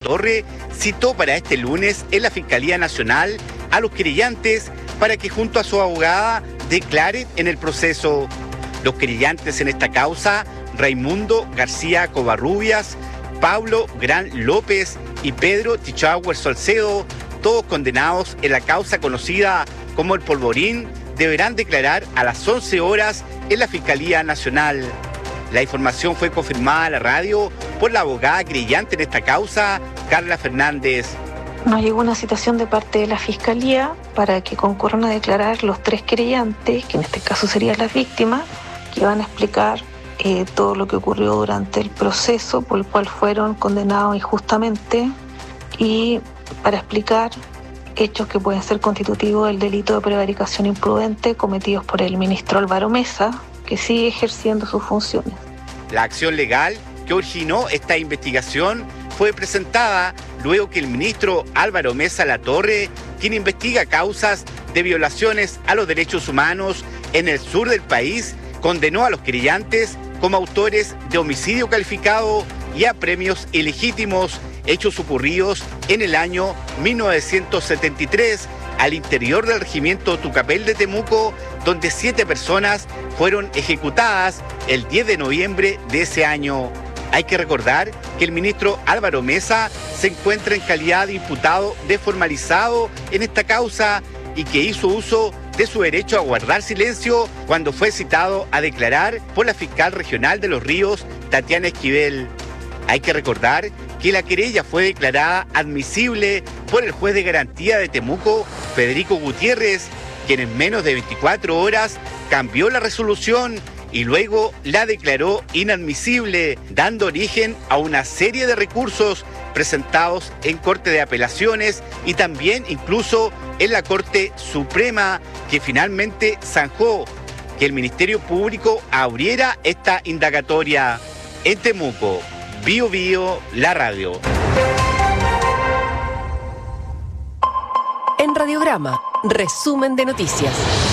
Latorre citó para este lunes en la Fiscalía Nacional a los querellantes para que junto a su abogada declaren en el proceso. Los querellantes en esta causa, Raimundo García Covarrubias, Pablo Gran López y Pedro Tichauer Salcedo, todos condenados en la causa conocida como el Polvorín, deberán declarar a las 11 horas en la Fiscalía Nacional. La información fue confirmada a la radio por la abogada querellante en esta causa, Carla Fernández. Nos llegó una citación de parte de la Fiscalía para que concurran a declarar los 3 querellantes, que en este caso serían las víctimas, que van a explicar todo lo que ocurrió durante el proceso por el cual fueron condenados injustamente y para explicar hechos que pueden ser constitutivos del delito de prevaricación imprudente cometidos por el ministro Álvaro Mesa, que sigue ejerciendo sus funciones. La acción legal que originó esta investigación fue presentada luego que el ministro Álvaro Mesa Latorre, quien investiga causas de violaciones a los derechos humanos en el sur del país, condenó a los querellantes como autores de homicidio calificado y a premios ilegítimos, hechos ocurridos en el año 1973 al interior del regimiento Tucapel de Temuco, donde 7 personas fueron ejecutadas el 10 de noviembre de ese año. Hay que recordar que el ministro Álvaro Mesa se encuentra en calidad de imputado desformalizado en esta causa y que hizo uso de su derecho a guardar silencio cuando fue citado a declarar por la fiscal regional de Los Ríos, Tatiana Esquivel. Hay que recordar que la querella fue declarada admisible por el juez de garantía de Temuco, Federico Gutiérrez, quien en menos de 24 horas cambió la resolución y luego la declaró inadmisible, dando origen a una serie de recursos presentados en Corte de Apelaciones y también incluso en la Corte Suprema, que finalmente zanjó que el Ministerio Público abriera esta indagatoria. En Temuco, Bío Bío, la radio. En Radiograma, resumen de noticias.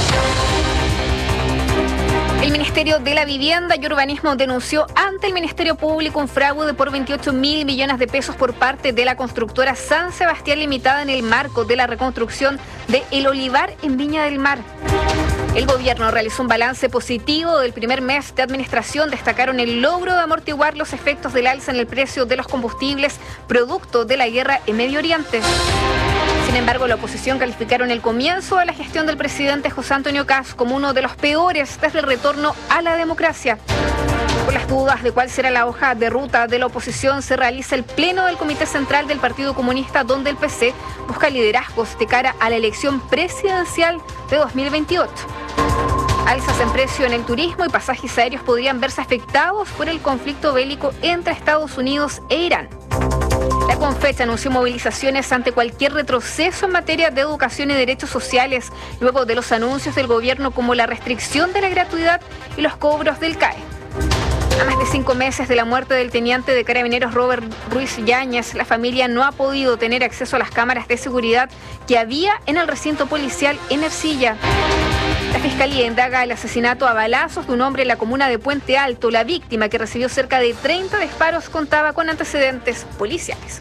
El Ministerio de la Vivienda y Urbanismo denunció ante el Ministerio Público un fraude por 28.000 millones de pesos por parte de la constructora San Sebastián Limitada en el marco de la reconstrucción de El Olivar en Viña del Mar. El gobierno realizó un balance positivo del primer mes de administración. Destacaron el logro de amortiguar los efectos del alza en el precio de los combustibles producto de la guerra en Medio Oriente. Sin embargo, la oposición calificaron el comienzo de la gestión del presidente José Antonio Kast como uno de los peores desde el retorno a la democracia. Por las dudas de cuál será la hoja de ruta de la oposición, se realiza el pleno del Comité Central del Partido Comunista, donde el PC busca liderazgos de cara a la elección presidencial de 2028. Alzas en precio en el turismo y pasajes aéreos podrían verse afectados por el conflicto bélico entre Estados Unidos e Irán. La Confecha anunció movilizaciones ante cualquier retroceso en materia de educación y derechos sociales, luego de los anuncios del gobierno como la restricción de la gratuidad y los cobros del CAE. A más de 5 meses de la muerte del teniente de Carabineros Robert Ruiz Yáñez, la familia no ha podido tener acceso a las cámaras de seguridad que había en el recinto policial en Ercilla. La Fiscalía indaga el asesinato a balazos de un hombre en la comuna de Puente Alto. La víctima, que recibió cerca de 30 disparos, contaba con antecedentes policiales.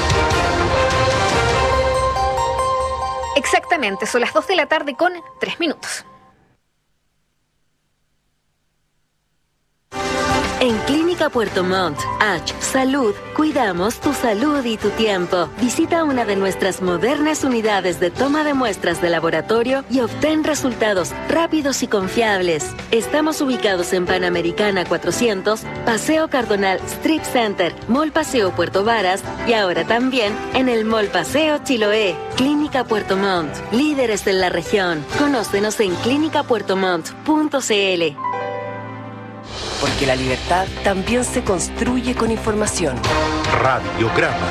Exactamente, son las 2 de la tarde con 3 minutos. En Clínica Puerto Montt, H Salud, cuidamos tu salud y tu tiempo. Visita una de nuestras modernas unidades de toma de muestras de laboratorio y obtén resultados rápidos y confiables. Estamos ubicados en Panamericana 400, Paseo Cardonal Strip Center, Mall Paseo Puerto Varas y ahora también en el Mall Paseo Chiloé. Clínica Puerto Montt, líderes en la región. Conócenos en clinicapuertomont.cl. Porque la libertad también se construye con información. Radiograma.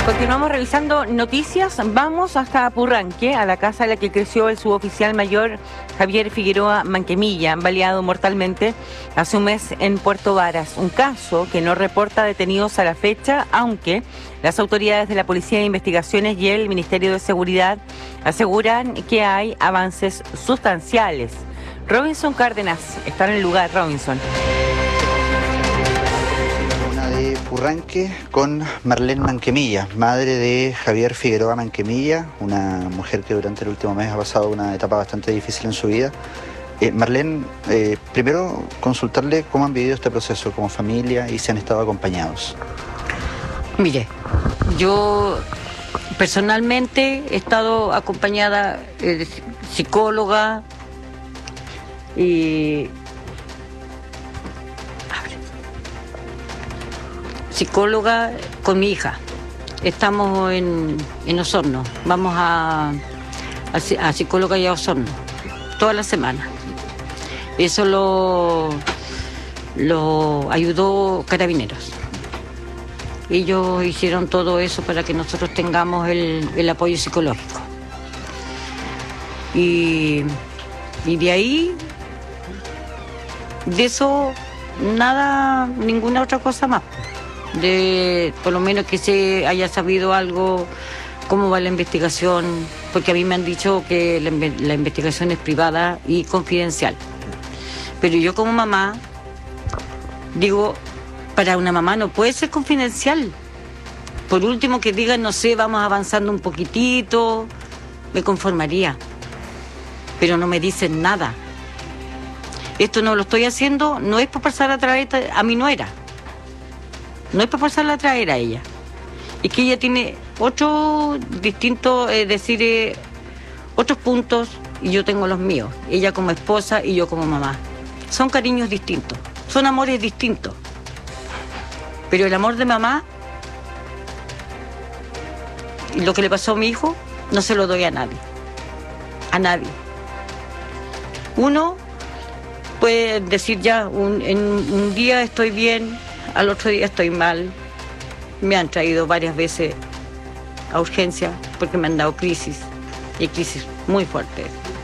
Continuamos revisando noticias. Vamos hasta Purranque, a la casa en la que creció el suboficial mayor Javier Figueroa Manquemilla, baleado mortalmente hace un mes en Puerto Varas. Un caso que no reporta detenidos a la fecha, aunque las autoridades de la Policía de Investigaciones y el Ministerio de Seguridad aseguran que hay avances sustanciales. Robinson Cárdenas está en el lugar. Robinson. De Purranque con Marlene Manquemilla, madre de Javier Figueroa Manquemilla, una mujer que durante el último mes ha pasado una etapa bastante difícil en su vida. Marlene, primero consultarle cómo han vivido este proceso como familia y si han estado acompañados. Mire, yo personalmente he estado acompañada de psicóloga y psicóloga con mi hija. Estamos en Osorno. Vamos a psicóloga y a Osorno toda la semana. Eso lo ayudó Carabineros. Ellos hicieron todo eso para que nosotros tengamos el apoyo psicológico. Y de ahí, de eso, nada, ninguna otra cosa más. De por lo menos que se haya sabido algo, cómo va la investigación, porque a mí me han dicho que la investigación es privada y confidencial. Pero yo como mamá digo, para una mamá no puede ser confidencial. Por último que digan, no sé, vamos avanzando un poquitito, me conformaría. Pero no me dicen nada. Esto no lo estoy haciendo, no es para pasar a través a mi nuera. No es para pasarla a traer a ella. Es que ella tiene otros distintos, otros puntos y yo tengo los míos. Ella como esposa y yo como mamá. Son cariños distintos, son amores distintos. Pero el amor de mamá y lo que le pasó a mi hijo no se lo doy a nadie. A nadie. Uno puede decir ya, en un día estoy bien, al otro día estoy mal. Me han traído varias veces a urgencia porque me han dado crisis, y crisis muy fuertes.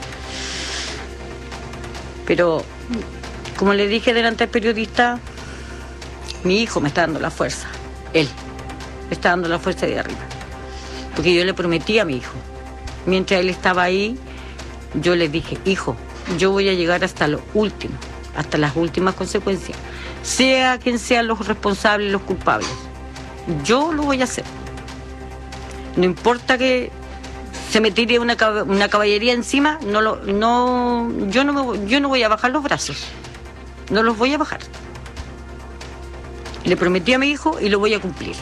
Pero, como le dije delante al periodista, mi hijo me está dando la fuerza. Él me está dando la fuerza de arriba. Porque yo le prometí a mi hijo. Mientras él estaba ahí, yo le dije, hijo, yo voy a llegar hasta lo último, hasta las últimas consecuencias. Sea quien sean los responsables, los culpables. Yo lo voy a hacer. No importa que se me tire una caballería encima, yo no voy a bajar los brazos. No los voy a bajar. Le prometí a mi hijo y lo voy a cumplir.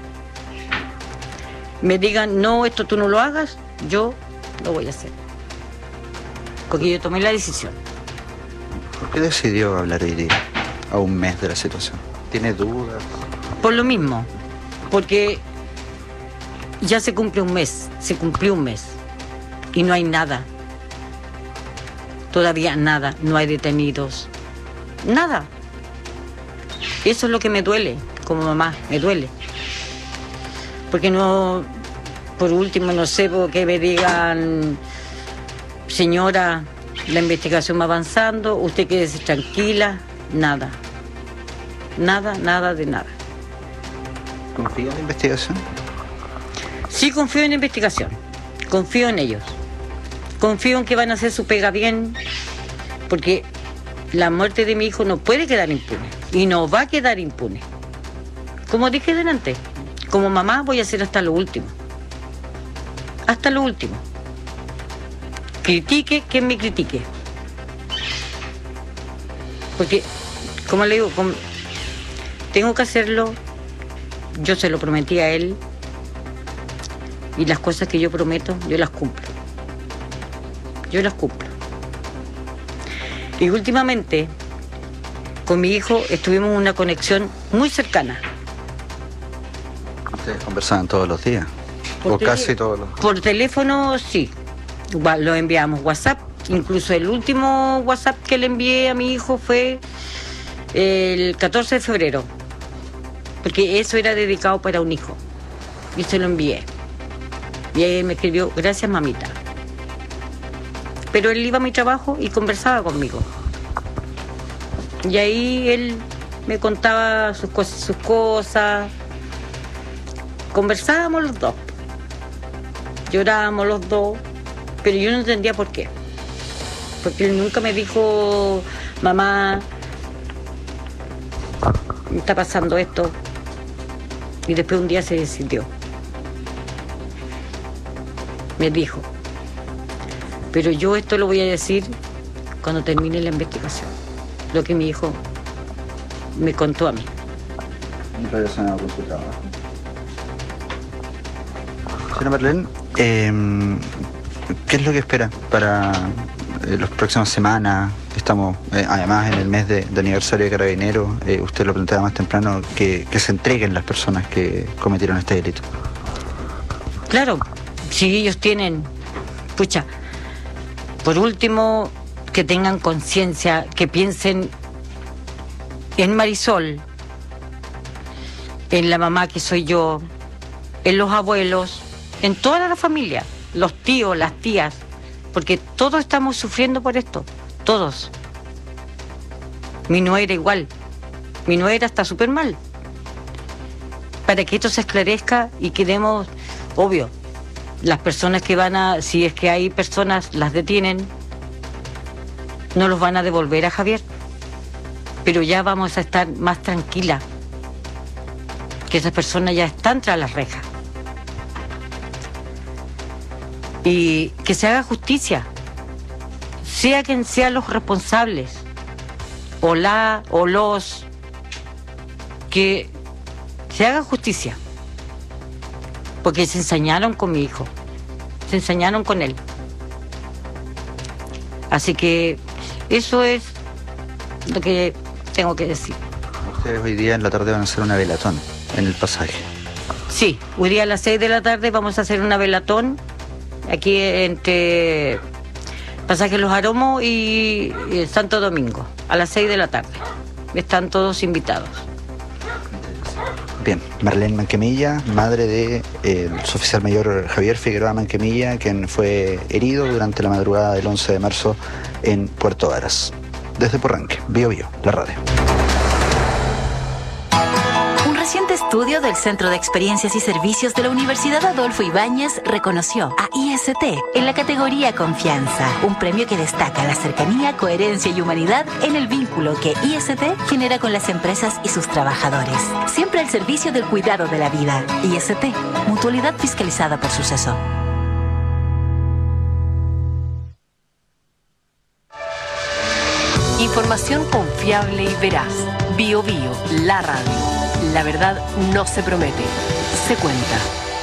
Me digan, no, esto tú no lo hagas, yo lo voy a hacer. Porque yo tomé la decisión. ¿Por qué decidió hablar hoy día, a un mes de la situación? ¿Tiene dudas? Por lo mismo, porque ya se cumplió un mes y no hay nada. Todavía nada, no hay detenidos, nada. Eso es lo que me duele, como mamá, me duele. Porque no, por último, no sé, porque me digan, señora, la investigación va avanzando, usted quédese tranquila, nada. Nada de nada. ¿Confía en la investigación? Sí, confío en la investigación, confío en ellos. Confío en que van a hacer su pega bien, porque la muerte de mi hijo no puede quedar impune, y no va a quedar impune. Como dije delante, como mamá voy a hacer hasta lo último. Hasta lo último. Critique quien me critique. Porque, como le digo, tengo que hacerlo. Yo se lo prometí a él. Y las cosas que yo prometo, yo las cumplo. Yo las cumplo. Y últimamente, con mi hijo estuvimos en una conexión muy cercana. ¿Ustedes conversaban todos los días? ¿O casi todos los días? Por teléfono, sí. Lo enviamos WhatsApp. Incluso el último WhatsApp que le envié a mi hijo fue el 14 de febrero. Porque eso era dedicado para un hijo. y se lo envié. Y él me escribió, gracias mamita. Pero él iba a mi trabajo y conversaba conmigo. Y ahí él me contaba sus cosas. Conversábamos los dos. Llorábamos los dos. Pero yo no entendía por qué. Porque él nunca me dijo, mamá, me está pasando esto. Y después un día se decidió. Me dijo, pero yo esto lo voy a decir cuando termine la investigación. Lo que mi hijo me contó a mí. Relacionado con su trabajo. Señora Marlene, ¿qué es lo que espera para las próximas semanas? Estamos además en el mes de aniversario de Carabineros. Usted lo planteaba más temprano, que se entreguen las personas que cometieron este delito. Claro, si ellos tienen, pucha, por último, que tengan conciencia, que piensen en Marisol, en la mamá que soy yo, en los abuelos, en toda la familia, los tíos, las tías, porque todos estamos sufriendo por esto, todos. Mi nuera igual, mi nuera está súper mal. Para que esto se esclarezca y quedemos, obvio, las personas que van a, si es que hay personas, las detienen, no los van a devolver a Javier. Pero ya vamos a estar más tranquilas, que esas personas ya están tras las rejas. Y que se haga justicia, sea quien sean los responsables, o los, que se haga justicia. Porque se ensañaron con mi hijo, se ensañaron con él. Así que eso es lo que tengo que decir. Ustedes hoy día en la tarde van a hacer una velatón en el pasaje. Sí, hoy día a las 6 de la tarde vamos a hacer una velatón aquí entre Pasaje Los Aromos y Santo Domingo, a las 6 de la tarde. Están todos invitados. Bien, Marlene Manquemilla, madre de su oficial mayor Javier Figueroa Manquemilla, quien fue herido durante la madrugada del 11 de marzo en Puerto Varas. Desde Porranque, Bio Bio, la radio. Un reciente estudio del Centro de Experiencias y Servicios de la Universidad Adolfo Ibáñez reconoció a IST en la categoría Confianza, un premio que destaca la cercanía, coherencia y humanidad en el vínculo que IST genera con las empresas y sus trabajadores. Siempre al servicio del cuidado de la vida. IST, mutualidad fiscalizada por Suceso. Información confiable y veraz. Bio Bio, la radio. La verdad no se promete, se cuenta.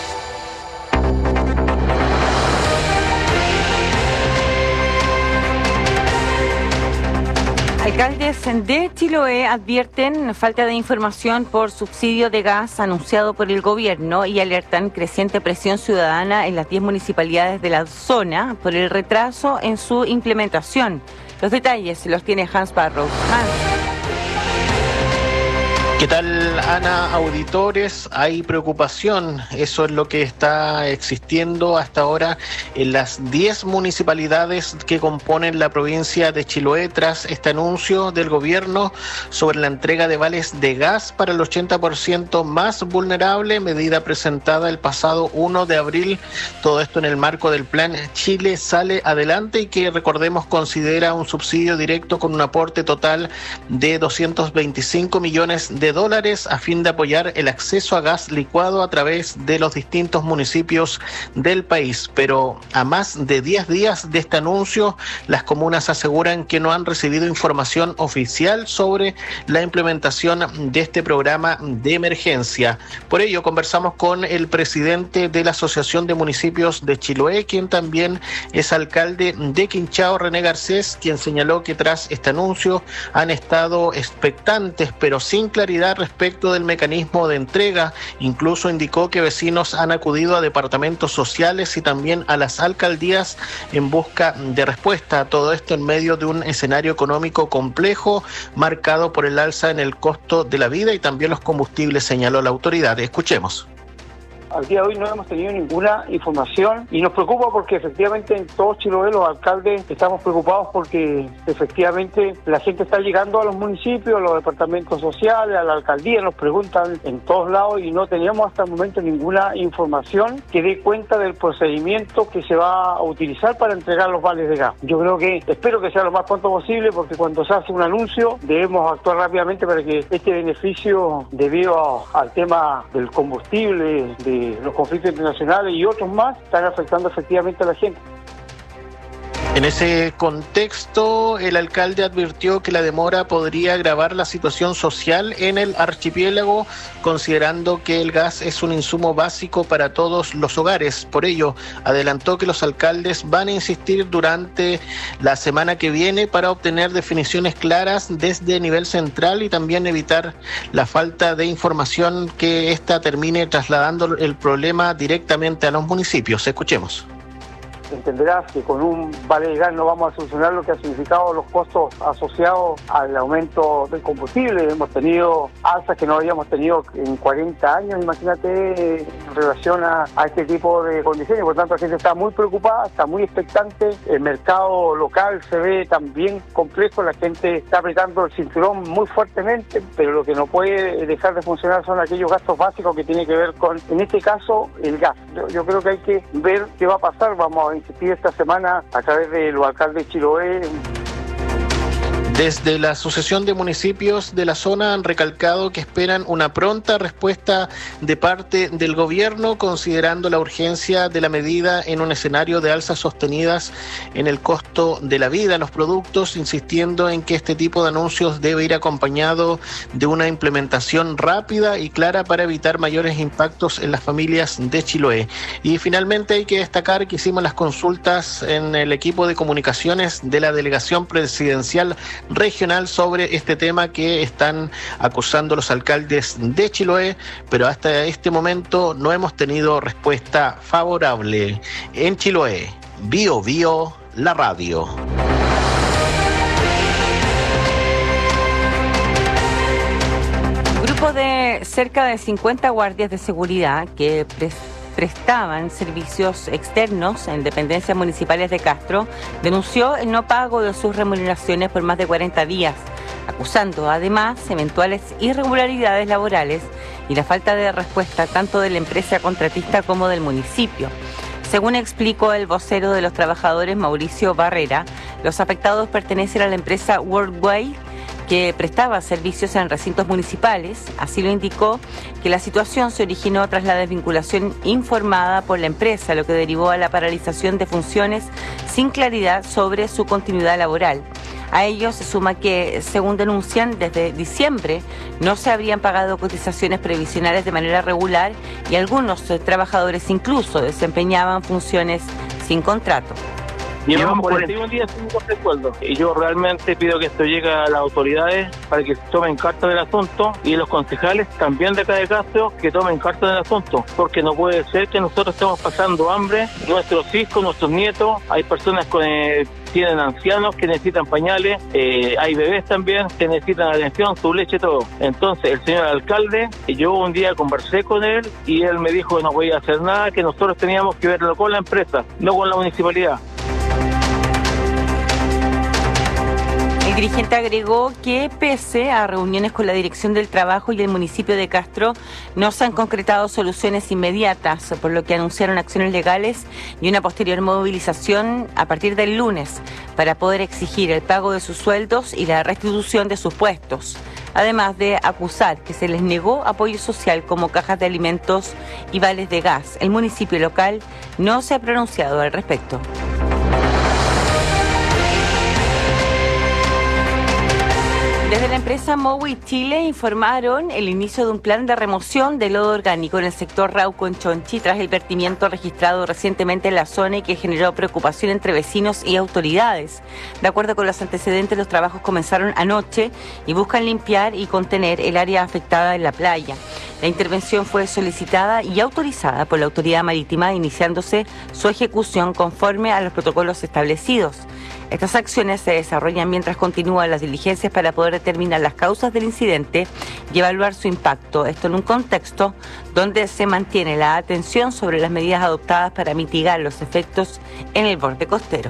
Alcaldes de Chiloé advierten falta de información por subsidio de gas anunciado por el gobierno y alertan creciente presión ciudadana en las 10 municipalidades de la zona por el retraso en su implementación. Los detalles los tiene Hans Barrow. Hans. ¿Qué tal, Ana? Auditores, hay preocupación. Eso es lo que está existiendo hasta ahora en las 10 municipalidades que componen la provincia de Chiloé tras este anuncio del gobierno sobre la entrega de vales de gas para el 80% más vulnerable, medida presentada el pasado 1 de abril. Todo esto en el marco del plan Chile Sale Adelante y que, recordemos, considera un subsidio directo con un aporte total de 225 millones de dólares a fin de apoyar el acceso a gas licuado a través de los distintos municipios del país. Pero a más de 10 días de este anuncio, las comunas aseguran que no han recibido información oficial sobre la implementación de este programa de emergencia. Por ello, conversamos con el presidente de la Asociación de Municipios de Chiloé, quien también es alcalde de Quinchao, René Garcés, quien señaló que tras este anuncio han estado expectantes, pero sin claridad respecto del mecanismo de entrega. Incluso indicó que vecinos han acudido a departamentos sociales y también a las alcaldías en busca de respuesta. Todo esto en medio de un escenario económico complejo marcado por el alza en el costo de la vida y también los combustibles, señaló la autoridad. Escuchemos. al día de hoy no hemos tenido ninguna información y nos preocupa porque efectivamente en todo Chiloé los alcaldes estamos preocupados porque efectivamente la gente está llegando a los municipios, a los departamentos sociales, a la alcaldía, nos preguntan en todos lados y no teníamos hasta el momento ninguna información que dé cuenta del procedimiento que se va a utilizar para entregar los vales de gas. Yo creo que, espero que sea lo más pronto posible porque cuando se hace un anuncio debemos actuar rápidamente para que este beneficio debido al tema del combustible, de los conflictos internacionales y otros más, están afectando efectivamente a la gente. En ese contexto, el alcalde advirtió que la demora podría agravar la situación social en el archipiélago, considerando que el gas es un insumo básico para todos los hogares. Por ello, adelantó que los alcaldes van a insistir durante la semana que viene para obtener definiciones claras desde nivel central y también evitar la falta de información que ésta termine trasladando el problema directamente a los municipios. Escuchemos. Entenderás que con un vale de gas no vamos a solucionar lo que ha significado los costos asociados al aumento del combustible. Hemos tenido alzas que no habíamos tenido en 40 años, imagínate, en relación a este tipo de condiciones. Por tanto, la gente está muy preocupada, está muy expectante. El mercado local se ve también complejo, la gente está apretando el cinturón muy fuertemente, pero lo que no puede dejar de funcionar son aquellos gastos básicos que tienen que ver con, en este caso, el gas. Yo creo que hay que ver qué va a pasar. Vamos a insistir esta semana a través de los alcaldes de Chiloé. Desde la Asociación de Municipios de la zona han recalcado que esperan una pronta respuesta de parte del gobierno, considerando la urgencia de la medida en un escenario de alzas sostenidas en el costo de la vida en los productos, insistiendo en que este tipo de anuncios debe ir acompañado de una implementación rápida y clara para evitar mayores impactos en las familias de Chiloé. Y finalmente hay que destacar que hicimos las consultas en el equipo de comunicaciones de la Delegación Presidencial Regional sobre este tema que están acusando los alcaldes de Chiloé, pero hasta este momento no hemos tenido respuesta favorable. En Chiloé, Bio Bio, la radio. Grupo de cerca de 50 guardias de seguridad que prestaban servicios externos en dependencias municipales de Castro denunció el no pago de sus remuneraciones por más de 40 días, acusando además eventuales irregularidades laborales y la falta de respuesta tanto de la empresa contratista como del municipio. Según explicó el vocero de los trabajadores, Mauricio Barrera, los afectados pertenecen a la empresa Worldwide, que prestaba servicios en recintos municipales. Así lo indicó que la situación se originó tras la desvinculación informada por la empresa, lo que derivó a la paralización de funciones sin claridad sobre su continuidad laboral. A ello se suma que, según denuncian, desde diciembre no se habrían pagado cotizaciones previsionales de manera regular y algunos trabajadores incluso desempeñaban funciones sin contrato. Llevamos 41 días sin coste de sueldo y yo realmente pido que esto llegue a las autoridades para que tomen carta del asunto y los concejales también de acá de Castro que tomen carta del asunto, porque no puede ser que nosotros estemos pasando hambre, nuestros hijos, nuestros nietos, hay personas que tienen ancianos que necesitan pañales, hay bebés también que necesitan atención, su leche, todo. Entonces el señor alcalde, yo un día conversé con él y él me dijo que no podía hacer nada, que nosotros teníamos que verlo con la empresa, no con la municipalidad. El dirigente agregó que pese a reuniones con la Dirección del Trabajo y el municipio de Castro, no se han concretado soluciones inmediatas, por lo que anunciaron acciones legales y una posterior movilización a partir del lunes para poder exigir el pago de sus sueldos y la restitución de sus puestos, además de acusar que se les negó apoyo social como cajas de alimentos y vales de gas. El municipio local no se ha pronunciado al respecto. Desde la empresa Mowi Chile informaron el inicio de un plan de remoción de lodo orgánico en el sector Rauco en Chonchi tras el vertimiento registrado recientemente en la zona y que generó preocupación entre vecinos y autoridades. De acuerdo con los antecedentes, los trabajos comenzaron anoche y buscan limpiar y contener el área afectada en la playa. La intervención fue solicitada y autorizada por la autoridad marítima, iniciándose su ejecución conforme a los protocolos establecidos. Estas acciones se desarrollan mientras continúan las diligencias para poder determinar las causas del incidente y evaluar su impacto. Esto en un contexto donde se mantiene la atención sobre las medidas adoptadas para mitigar los efectos en el borde costero.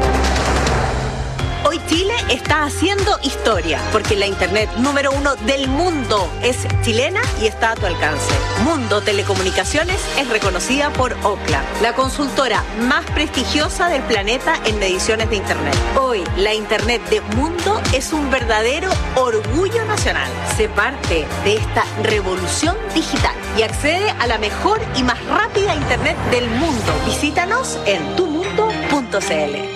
Hoy Chile está haciendo historia porque la internet número 1 del mundo es chilena y está a tu alcance. Mundo Telecomunicaciones es reconocida por Ookla, la consultora más prestigiosa del planeta en mediciones de internet. Hoy la internet de Mundo es un verdadero orgullo nacional. Sé parte de esta revolución digital y accede a la mejor y más rápida internet del mundo. Visítanos en tumundo.cl.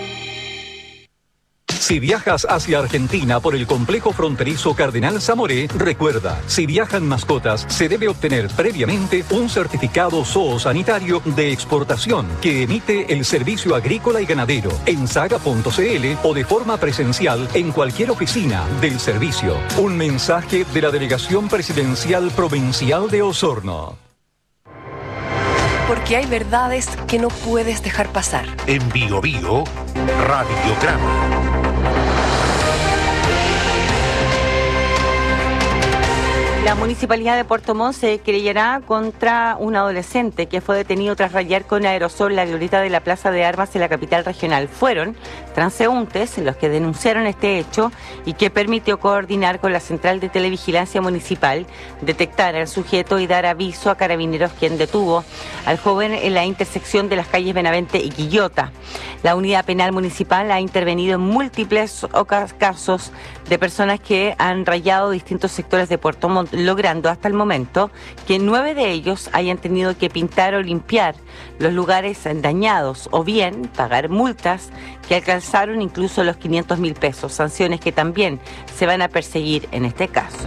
Si viajas hacia Argentina por el complejo fronterizo Cardenal Zamoré, recuerda, si viajan mascotas, se debe obtener previamente un certificado zoosanitario de exportación que emite el Servicio Agrícola y Ganadero en saga.cl o de forma presencial en cualquier oficina del servicio. Un mensaje de la Delegación Presidencial Provincial de Osorno. Porque hay verdades que no puedes dejar pasar. En Bio Bio, Radiograma. La Municipalidad de Puerto Montt se querellará contra un adolescente que fue detenido tras rayar con aerosol la glorieta de la Plaza de Armas en la capital regional. Fueron transeúntes los que denunciaron este hecho y que permitió coordinar con la Central de Televigilancia Municipal, detectar al sujeto y dar aviso a Carabineros, quien detuvo al joven en la intersección de las calles Benavente y Quillota. La Unidad Penal Municipal ha intervenido en múltiples casos de personas que han rayado distintos sectores de Puerto Montt, logrando hasta el momento que 9 de ellos hayan tenido que pintar o limpiar los lugares dañados o bien pagar multas que alcanzaron incluso los 500.000 pesos, sanciones que también se van a perseguir en este caso.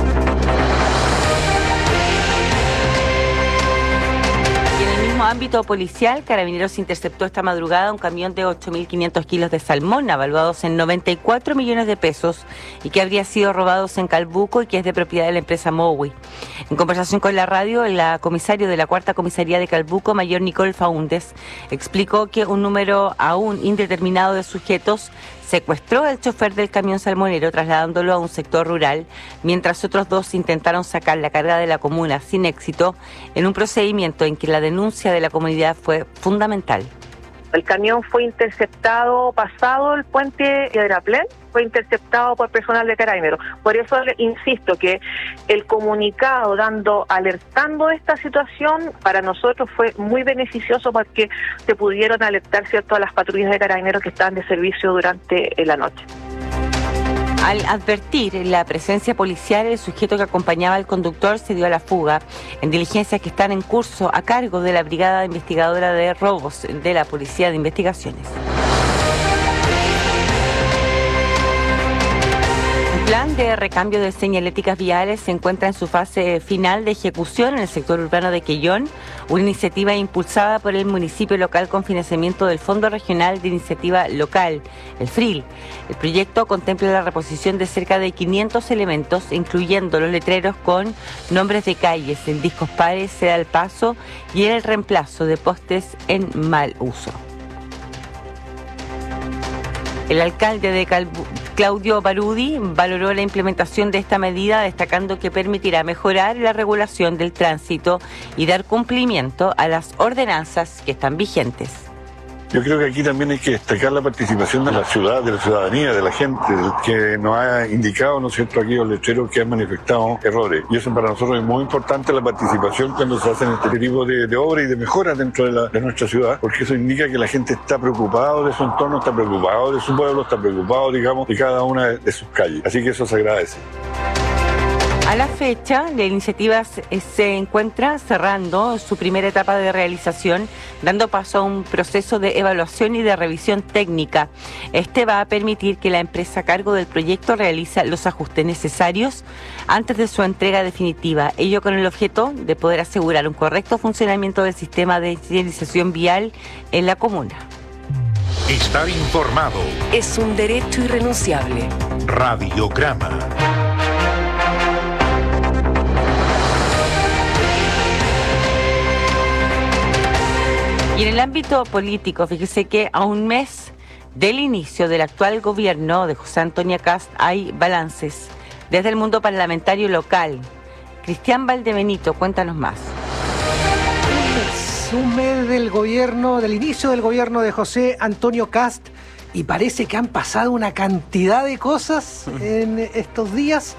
Ámbito policial, Carabineros interceptó esta madrugada un camión de 8.500 kilos de salmón, avaluados en 94 millones de pesos y que habría sido robados en Calbuco y que es de propiedad de la empresa Mowi. En conversación con la radio, la comisario de la Cuarta Comisaría de Calbuco, mayor Nicole Faúndez, explicó que un número aún indeterminado de sujetos secuestró al chofer del camión salmonero trasladándolo a un sector rural, mientras otros 2 intentaron sacar la carga de la comuna sin éxito en un procedimiento en que la denuncia de la comunidad fue fundamental. El camión fue interceptado pasado el puente Piedraplén, fue interceptado por personal de Carabineros. Por eso insisto que el comunicado alertando de esta situación para nosotros fue muy beneficioso porque se pudieron alertar, ¿cierto?, a las patrullas de Carabineros que estaban de servicio durante la noche. Al advertir la presencia policial, el sujeto que acompañaba al conductor se dio a la fuga en diligencias que están en curso a cargo de la Brigada Investigadora de Robos de la Policía de Investigaciones. El plan de recambio de señaléticas viales se encuentra en su fase final de ejecución en el sector urbano de Quellón, una iniciativa impulsada por el municipio local con financiamiento del Fondo Regional de Iniciativa Local, el FRIL. El proyecto contempla la reposición de cerca de 500 elementos, incluyendo los letreros con nombres de calles, en discos pares, se da el paso y el reemplazo de postes en mal uso. El alcalde de Claudio Barudi valoró la implementación de esta medida, destacando que permitirá mejorar la regulación del tránsito y dar cumplimiento a las ordenanzas que están vigentes. Yo creo que aquí también hay que destacar la participación de la ciudad, de la ciudadanía, de la gente, que nos ha indicado, ¿no es cierto?, aquí los letreros que han manifestado errores. Y eso para nosotros es muy importante, la participación cuando se hacen este tipo de obras y de mejoras dentro de nuestra ciudad, porque eso indica que la gente está preocupada de su entorno, está preocupado de su pueblo, está preocupado, digamos, de cada una de sus calles. Así que eso se agradece. A la fecha, la iniciativa se encuentra cerrando su primera etapa de realización, dando paso a un proceso de evaluación y de revisión técnica. Este va a permitir que la empresa a cargo del proyecto realice los ajustes necesarios antes de su entrega definitiva, ello con el objeto de poder asegurar un correcto funcionamiento del sistema de señalización vial en la comuna. Estar informado es un derecho irrenunciable. Radiograma. Y en el ámbito político, fíjese que a un mes del inicio del actual gobierno de José Antonio Kast hay balances desde el mundo parlamentario local. Cristian Valdebenito, cuéntanos más. Es un mes del gobierno, del inicio del gobierno de José Antonio Kast, y parece que han pasado una cantidad de cosas en estos días.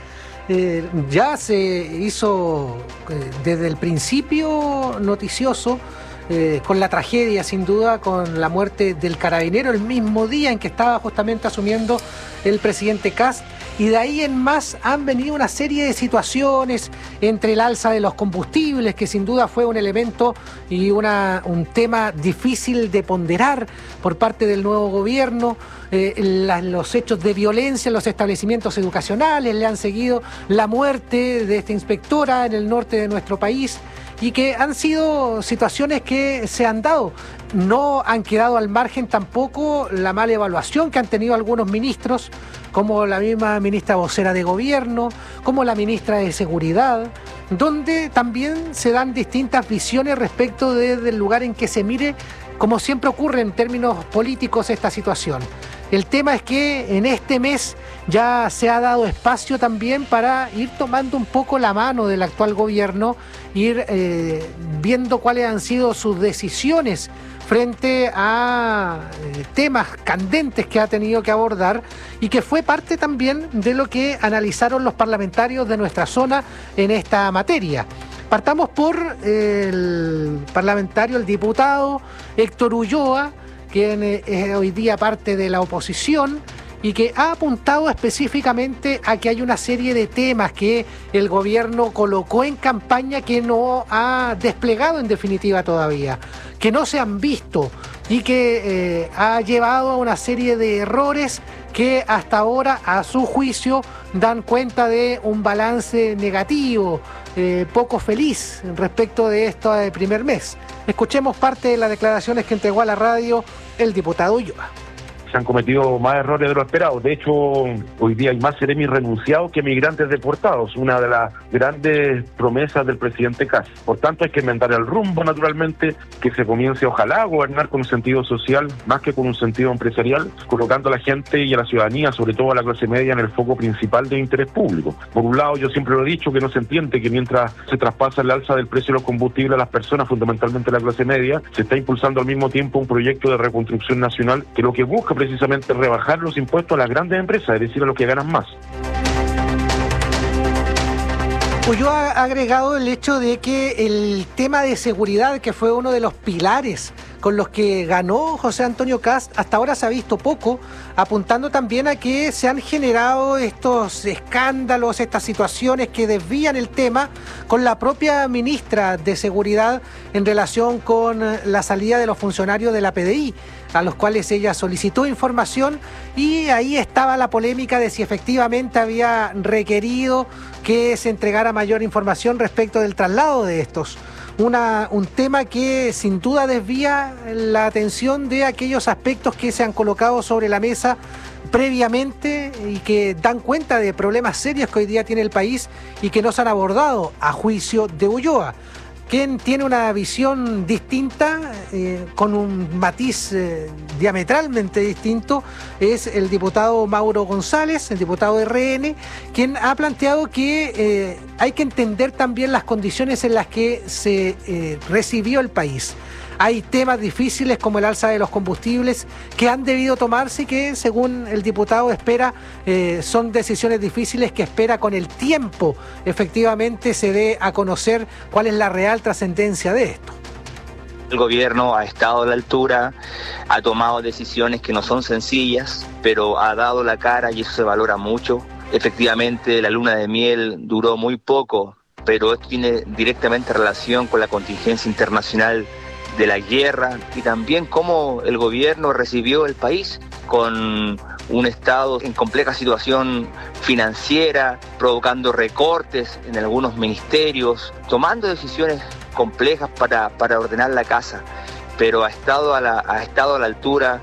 Ya se hizo desde el principio noticioso, con la tragedia, sin duda, con la muerte del carabinero el mismo día en que estaba justamente asumiendo el presidente Kast, y de ahí en más han venido una serie de situaciones, entre el alza de los combustibles, que sin duda fue un elemento y un tema difícil de ponderar por parte del nuevo gobierno, los hechos de violencia en los establecimientos educacionales, le han seguido la muerte de esta inspectora en el norte de nuestro país, y que han sido situaciones que se han dado. No han quedado al margen tampoco la mala evaluación que han tenido algunos ministros, como la misma ministra vocera de gobierno, como la ministra de Seguridad, donde también se dan distintas visiones respecto del lugar en que se mire, como siempre ocurre en términos políticos, esta situación. El tema es que en este mes ya se ha dado espacio también para ir tomando un poco la mano del actual gobierno, ir viendo cuáles han sido sus decisiones frente a temas candentes que ha tenido que abordar, y que fue parte también de lo que analizaron los parlamentarios de nuestra zona en esta materia. Partamos por el parlamentario, el diputado Héctor Ulloa, quien es hoy día parte de la oposición y que ha apuntado específicamente a que hay una serie de temas que el gobierno colocó en campaña que no ha desplegado en definitiva todavía, que no se han visto, y que ha llevado a una serie de errores que hasta ahora, a su juicio, dan cuenta de un balance negativo, poco feliz respecto de esto del primer mes. Escuchemos parte de las declaraciones que entregó a la radio el diputado Ulloa. Se han cometido más errores de lo esperado. De hecho, hoy día hay más seremis renunciados que migrantes deportados, una de las grandes promesas del presidente Kast. Por tanto, hay que enmendar el rumbo, naturalmente, que se comience, ojalá, a gobernar con un sentido social más que con un sentido empresarial, colocando a la gente y a la ciudadanía, sobre todo a la clase media, en el foco principal de interés público. Por un lado, yo siempre lo he dicho, que no se entiende que mientras se traspasa el alza del precio de los combustibles a las personas, fundamentalmente a la clase media, se está impulsando al mismo tiempo un proyecto de reconstrucción nacional que lo que busca precisamente rebajar los impuestos a las grandes empresas, es decir, a los que ganan más. Ulloa ha agregado el hecho de que el tema de seguridad, que fue uno de los pilares con los que ganó José Antonio Kast, hasta ahora se ha visto poco, apuntando también a que se han generado estos escándalos, estas situaciones que desvían el tema con la propia ministra de Seguridad en relación con la salida de los funcionarios de la PDI, a los cuales ella solicitó información, y ahí estaba la polémica de si efectivamente había requerido que se entregara mayor información respecto del traslado de estos. Un tema que sin duda desvía la atención de aquellos aspectos que se han colocado sobre la mesa previamente y que dan cuenta de problemas serios que hoy día tiene el país y que no se han abordado, a juicio de Ulloa. Quien tiene una visión distinta, con un matiz diametralmente distinto, es el diputado Mauro González, el diputado de RN, quien ha planteado que hay que entender también las condiciones en las que se recibió el país. Hay temas difíciles como el alza de los combustibles que han debido tomarse y que, según el diputado, espera, son decisiones difíciles que espera con el tiempo efectivamente se dé a conocer cuál es la real trascendencia de esto. El gobierno ha estado a la altura, ha tomado decisiones que no son sencillas, pero ha dado la cara y eso se valora mucho. Efectivamente, la luna de miel duró muy poco, pero esto tiene directamente relación con la contingencia internacional de la guerra y también cómo el gobierno recibió el país con un Estado en compleja situación financiera, provocando recortes en algunos ministerios, tomando decisiones complejas para ordenar la casa, pero ha estado a la altura.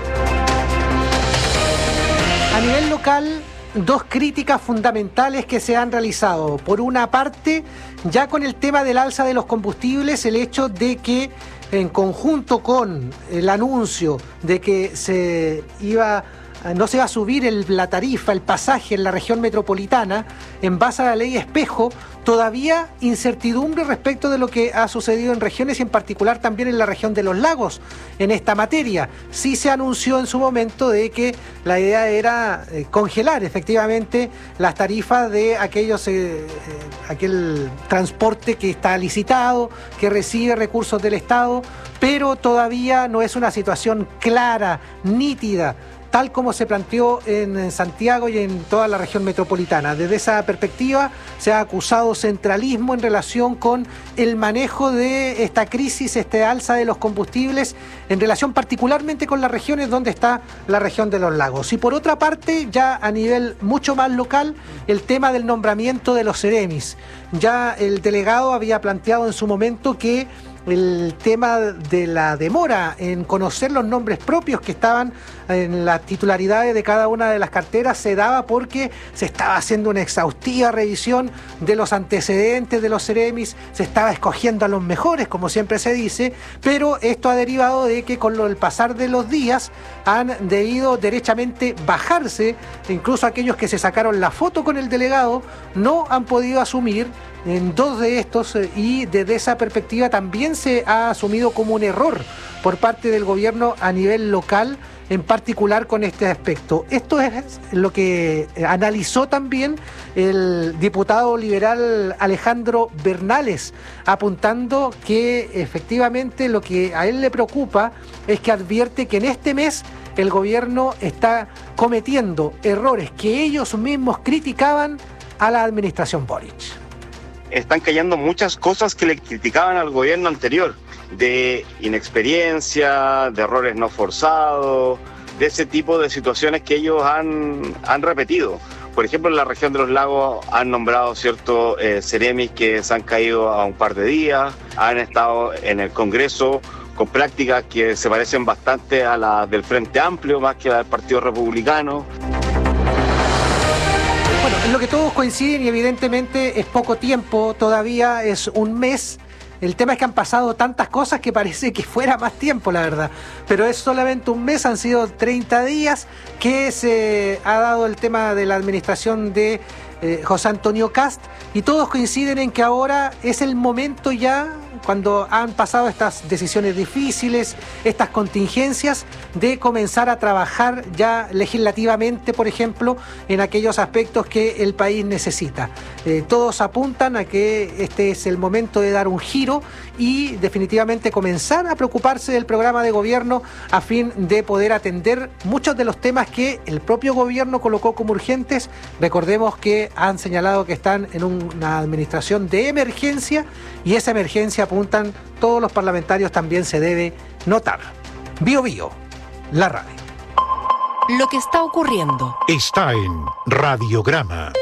A nivel local, dos críticas fundamentales que se han realizado. Por una parte, ya con el tema del alza de los combustibles, el hecho de que en conjunto con el anuncio de que no se va a subir la tarifa, el pasaje en la región metropolitana en base a la ley Espejo, todavía incertidumbre respecto de lo que ha sucedido en regiones y en particular también en la región de los lagos en esta materia. Sí se anunció en su momento de que la idea era congelar efectivamente las tarifas de aquel transporte que está licitado, que recibe recursos del Estado, pero todavía no es una situación clara, nítida, tal como se planteó en Santiago y en toda la región metropolitana. Desde esa perspectiva se ha acusado centralismo en relación con el manejo de esta crisis, este alza de los combustibles, en relación particularmente con las regiones donde está la región de los lagos. Y por otra parte, ya a nivel mucho más local, el tema del nombramiento de los seremis. Ya el delegado había planteado en su momento que el tema de la demora en conocer los nombres propios que estaban en las titularidades de cada una de las carteras se daba porque se estaba haciendo una exhaustiva revisión de los antecedentes de los seremis, se estaba escogiendo a los mejores, como siempre se dice, pero esto ha derivado de que con el pasar de los días han debido derechamente bajarse, incluso aquellos que se sacaron la foto con el delegado no han podido asumir en dos de estos, y desde esa perspectiva también se ha asumido como un error por parte del gobierno a nivel local, en particular con este aspecto. Esto es lo que analizó también el diputado liberal Alejandro Bernales, apuntando que efectivamente lo que a él le preocupa es que advierte que en este mes el gobierno está cometiendo errores que ellos mismos criticaban a la administración Boric. Están cayendo muchas cosas que le criticaban al gobierno anterior, de inexperiencia, de errores no forzados, de ese tipo de situaciones que ellos han repetido. Por ejemplo, en la región de los lagos han nombrado ciertos seremis que se han caído a un par de días, han estado en el Congreso con prácticas que se parecen bastante a las del Frente Amplio, más que a las del Partido Republicano. Bueno, en lo que todos coinciden, y evidentemente es poco tiempo, todavía es un mes. El tema es que han pasado tantas cosas que parece que fuera más tiempo, la verdad. Pero es solamente un mes, han sido 30 días que se ha dado el tema de la administración de José Antonio Kast, y todos coinciden en que ahora es el momento ya, cuando han pasado estas decisiones difíciles, estas contingencias, de comenzar a trabajar ya legislativamente, por ejemplo, en aquellos aspectos que el país necesita. Todos apuntan a que este es el momento de dar un giro y definitivamente comenzar a preocuparse del programa de gobierno a fin de poder atender muchos de los temas que el propio gobierno colocó como urgentes. Recordemos que han señalado que están en una administración de emergencia, y esa emergencia, apuntan todos los parlamentarios, también se debe notar. Bio Bio, la radio. Lo que está ocurriendo está en Radiograma.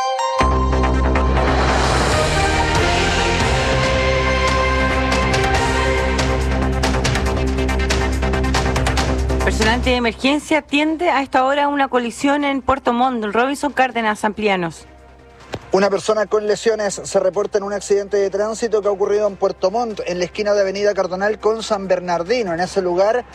Personal de emergencia atiende a esta hora una colisión en Puerto Montt. Robinson Cárdenas, amplíanos. Una persona con lesiones se reporta en un accidente de tránsito que ha ocurrido en Puerto Montt, en la esquina de Avenida Cardonal con San Bernardino. En ese lugar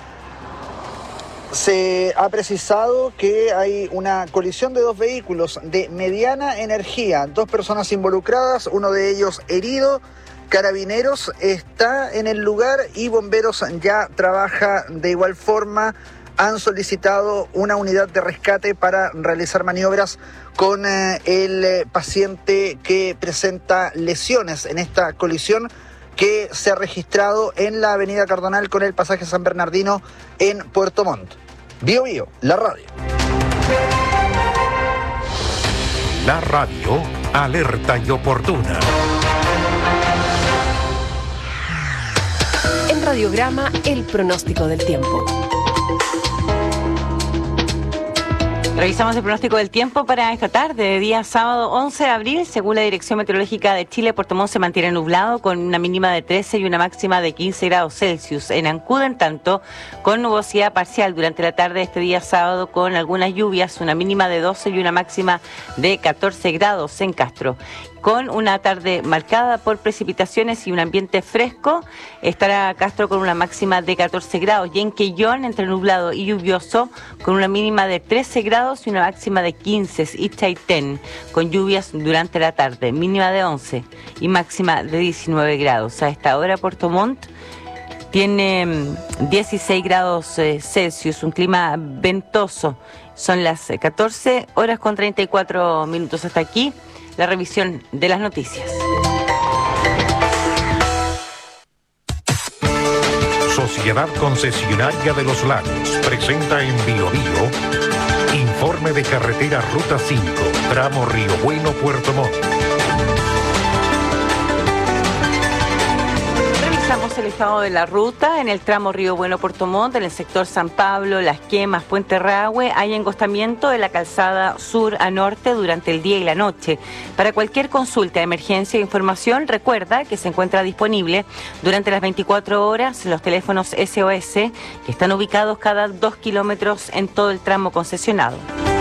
se ha precisado que hay una colisión de dos vehículos de mediana energía, dos personas involucradas, uno de ellos herido. Carabineros está en el lugar y Bomberos ya trabaja de igual forma. Han solicitado una unidad de rescate para realizar maniobras con el paciente que presenta lesiones en esta colisión que se ha registrado en la Avenida Cardonal con el pasaje San Bernardino en Puerto Montt. Bio Bio, la radio. La radio, alerta y oportuna. En Radiograma, el pronóstico del tiempo. Revisamos el pronóstico del tiempo para esta tarde, día sábado 11 de abril. Según la Dirección Meteorológica de Chile, Puerto Montt se mantiene nublado con una mínima de 13 y una máxima de 15 grados Celsius. En Ancud, en tanto, con nubosidad parcial durante la tarde de este día sábado, con algunas lluvias, una mínima de 12 y una máxima de 14 grados en Castro. con una tarde marcada por precipitaciones y un ambiente fresco. Estará Castro con una máxima de 14 grados y en Quellón entre nublado y lluvioso con una mínima de 13 grados y una máxima de 15, y Chaitén con lluvias durante la tarde, mínima de 11 y máxima de 19 grados. A esta hora Puerto Montt tiene 16 grados Celsius, un clima ventoso. Son las 14 horas con 34 minutos. Hasta aquí la revisión de las noticias. Sociedad Concesionaria de los Lagos presenta en Bio Bio informe de carretera Ruta 5, tramo Río Bueno, Puerto Montt. Revisamos el estado de la ruta en el tramo Río Bueno, Puerto Montt, en el sector San Pablo, Las Quemas, Puente Rahue. Hay engostamiento de la calzada sur a norte durante el día y la noche. Para cualquier consulta, emergencia o información, recuerda que se encuentra disponible durante las 24 horas los teléfonos SOS que están ubicados cada 2 kilómetros en todo el tramo concesionado.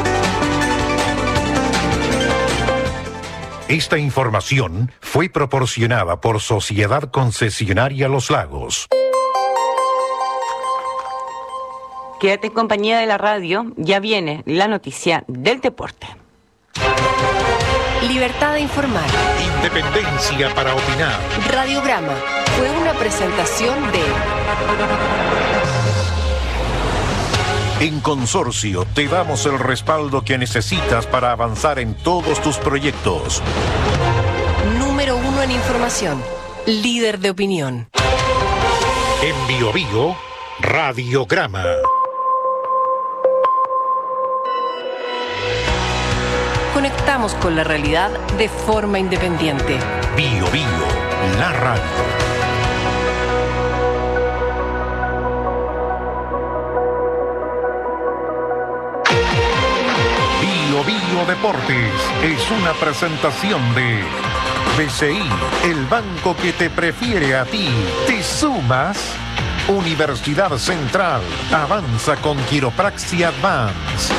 Esta información fue proporcionada por Sociedad Concesionaria Los Lagos. Quédate en compañía de la radio, ya viene la noticia del deporte. Libertad de informar. Independencia para opinar. Radiograma fue una presentación de... En Consorcio te damos el respaldo que necesitas para avanzar en todos tus proyectos. Número 1 en información. Líder de opinión. En Bio Bio, Radiograma. Conectamos con la realidad de forma independiente. Bio Bio, la radio. Bio Deportes es una presentación de BCI, el banco que te prefiere a ti. ¿Te sumas? Universidad Central, avanza con Quiropraxia Advance.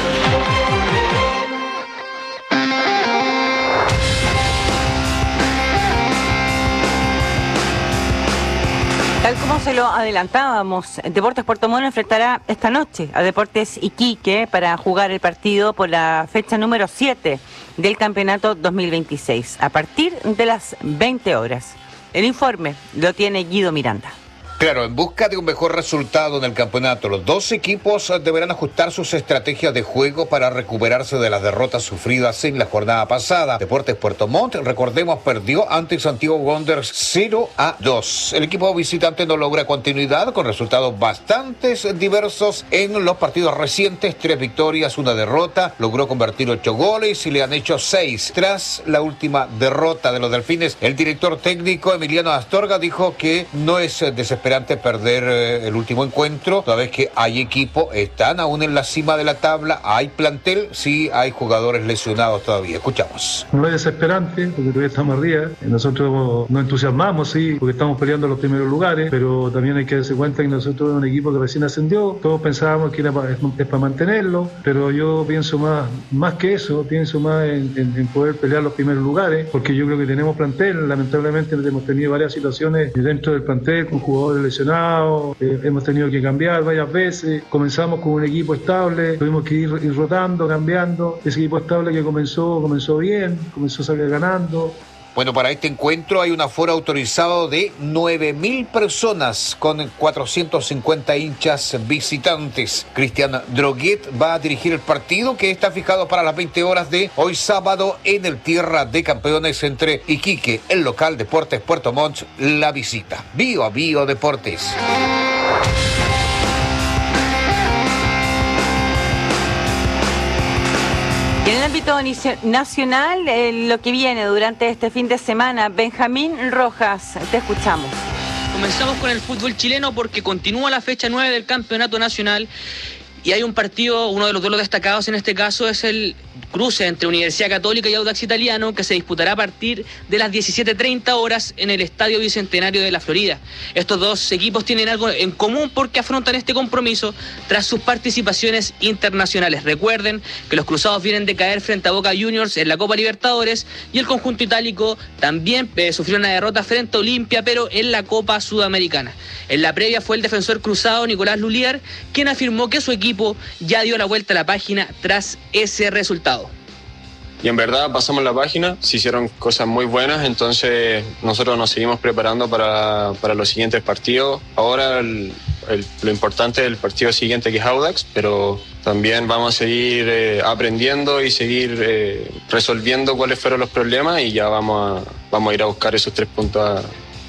Tal como se lo adelantábamos, Deportes Puerto Montt enfrentará esta noche a Deportes Iquique para jugar el partido por la fecha número 7 del campeonato 2026, a partir de las 20 horas. El informe lo tiene Guido Miranda. Claro, en busca de un mejor resultado en el campeonato, los dos equipos deberán ajustar sus estrategias de juego para recuperarse de las derrotas sufridas en la jornada pasada. Deportes Puerto Montt, recordemos, perdió ante Santiago Wanderers 0-2. El equipo visitante no logra continuidad con resultados bastante diversos en los partidos recientes. 3 victorias, 1 derrota. Logró convertir 8 goles y le han hecho 6. Tras la última derrota de los Delfines, el director técnico Emiliano Astorga dijo que no es desesperante perder el último encuentro, toda vez que hay equipo, están aún en la cima de la tabla, hay plantel, sí hay jugadores lesionados todavía. Escuchamos. No es desesperante, porque todavía estamos arriba, nosotros nos entusiasmamos, sí, porque estamos peleando los primeros lugares, pero también hay que darse cuenta que nosotros somos un equipo que recién ascendió, todos pensábamos que es para mantenerlo, pero yo pienso más que eso, pienso más en poder pelear los primeros lugares, porque yo creo que tenemos plantel. Lamentablemente hemos tenido varias situaciones dentro del plantel con jugadores lesionados, hemos tenido que cambiar varias veces. Comenzamos con un equipo estable, tuvimos que ir rotando, cambiando. Ese equipo estable que comenzó bien, comenzó a salir ganando. Bueno, para este encuentro hay un aforo autorizado de 9.000 personas con 450 hinchas visitantes. Cristian Droguet va a dirigir el partido, que está fijado para las 20 horas de hoy sábado en el Tierra de Campeones entre Iquique, el local, Deportes Puerto Montt, la visita. Bio a Bio Deportes. En el ámbito nacional, lo que viene durante este fin de semana, Benjamín Rojas, te escuchamos. Comenzamos con el fútbol chileno porque continúa la fecha 9 del campeonato nacional Y hay un partido, uno de los duelos destacados en este caso es el cruce entre Universidad Católica y Audax Italiano, que se disputará a partir de las 17:30 horas en el Estadio Bicentenario de la Florida. Estos dos equipos tienen algo en común porque afrontan este compromiso tras sus participaciones internacionales. Recuerden que los cruzados vienen de caer frente a Boca Juniors en la Copa Libertadores y el conjunto itálico también sufrió una derrota frente a Olimpia, pero en la Copa Sudamericana. En la previa fue el defensor cruzado Nicolás Lulier quien afirmó que su equipo ya dio la vuelta a la página tras ese resultado. Y en verdad pasamos la página, se hicieron cosas muy buenas, entonces nosotros nos seguimos preparando para los siguientes partidos. Ahora lo importante es el partido siguiente, que es Audax, pero también vamos a seguir aprendiendo y seguir resolviendo cuáles fueron los problemas, y ya vamos a ir a buscar esos 3 puntos.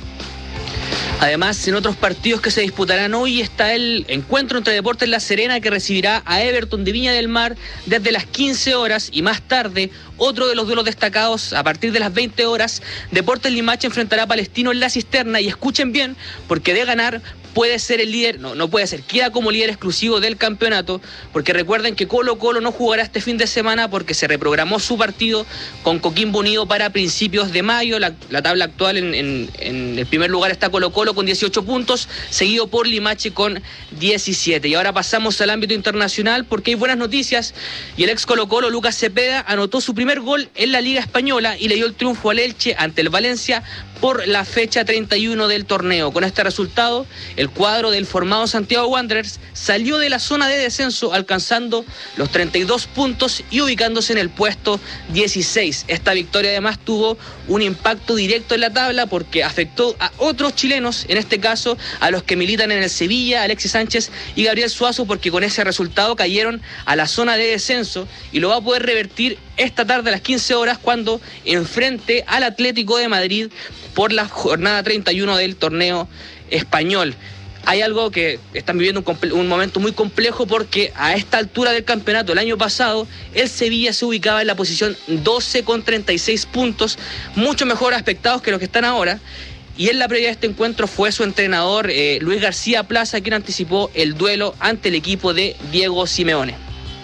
Además, en otros partidos que se disputarán hoy está el encuentro entre Deportes La Serena, que recibirá a Everton de Viña del Mar desde las 15 horas, y más tarde otro de los duelos destacados a partir de las 20 horas, Deportes Limache enfrentará a Palestino en La Cisterna, y escuchen bien, porque de ganar puede ser el líder, no puede ser, queda como líder exclusivo del campeonato, porque recuerden que Colo-Colo no jugará este fin de semana porque se reprogramó su partido con Coquimbo Unido para principios de mayo. La tabla actual en el primer lugar está Colo-Colo con 18 puntos, seguido por Limache con 17. Y ahora pasamos al ámbito internacional porque hay buenas noticias, y el ex Colo-Colo Lucas Cepeda anotó su primer gol en la Liga Española y le dio el triunfo al Elche ante el Valencia por la fecha 31 del torneo. Con este resultado, el cuadro del formado Santiago Wanderers salió de la zona de descenso, alcanzando los 32 puntos y ubicándose en el puesto 16. Esta victoria además tuvo un impacto directo en la tabla porque afectó a otros chilenos, en este caso a los que militan en el Sevilla, Alexis Sánchez y Gabriel Suazo, porque con ese resultado cayeron a la zona de descenso, y lo va a poder revertir esta tarde a las 15 horas cuando enfrente al Atlético de Madrid por la jornada 31 del torneo español. Hay algo que están viviendo un momento muy complejo, porque a esta altura del campeonato, el año pasado, el Sevilla se ubicaba en la posición 12 con 36 puntos, mucho mejor aspectados que los que están ahora. Y en la previa de este encuentro fue su entrenador Luis García Plaza quien anticipó el duelo ante el equipo de Diego Simeone.